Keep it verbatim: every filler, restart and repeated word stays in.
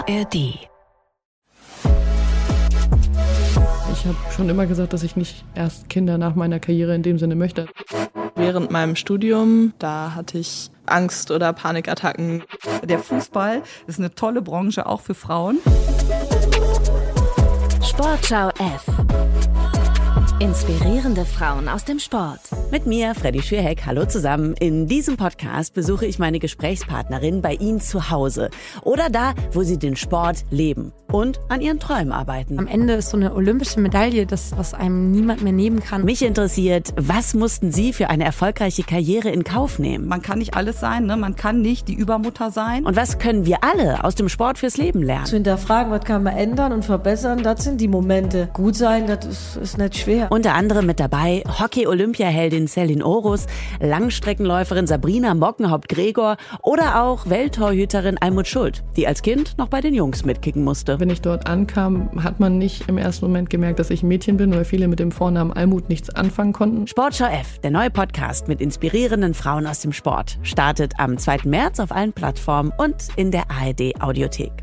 A R D. Ich habe schon immer gesagt, dass ich nicht erst Kinder nach meiner Karriere in dem Sinne möchte. Während meinem Studium, da hatte ich Angst- oder Panikattacken. Der Fußball ist eine tolle Branche, auch für Frauen. Sportschau F. Inspirierende Frauen aus dem Sport. Mit mir, Freddy Schürheck. Hallo zusammen. In diesem Podcast besuche ich meine Gesprächspartnerin bei ihnen zu Hause oder da, wo sie den Sport leben und an ihren Träumen arbeiten. Am Ende ist so eine olympische Medaille das, was einem niemand mehr nehmen kann. Mich interessiert, was mussten Sie für eine erfolgreiche Karriere in Kauf nehmen? Man kann nicht alles sein, ne? Man kann nicht die Übermutter sein. Und was können wir alle aus dem Sport fürs Leben lernen? Zu hinterfragen, was kann man ändern und verbessern, das sind die Momente. Gut sein, das ist, ist nicht schwer. Unter anderem mit dabei Hockey-Olympiaheldin Celine Orus, Langstreckenläuferin Sabrina Mockenhaupt-Gregor oder auch Welttorhüterin Almut Schuld, die als Kind noch bei den Jungs mitkicken musste. Wenn ich dort ankam, hat man nicht im ersten Moment gemerkt, dass ich ein Mädchen bin, weil viele mit dem Vornamen Almut nichts anfangen konnten. Sportschau F, der neue Podcast mit inspirierenden Frauen aus dem Sport, startet am zweiten März auf allen Plattformen und in der A R D Audiothek.